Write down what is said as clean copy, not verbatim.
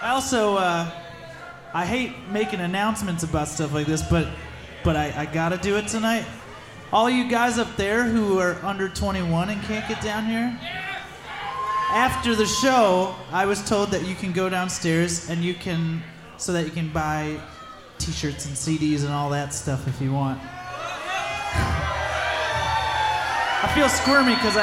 I also, I hate making announcements about stuff like this, but I gotta do it tonight. All you guys up there who are under 21 and can't get down here, after the show, I was told that you can go downstairs and so that you can buy t-shirts and CDs and all that stuff if you want. I feel squirmy because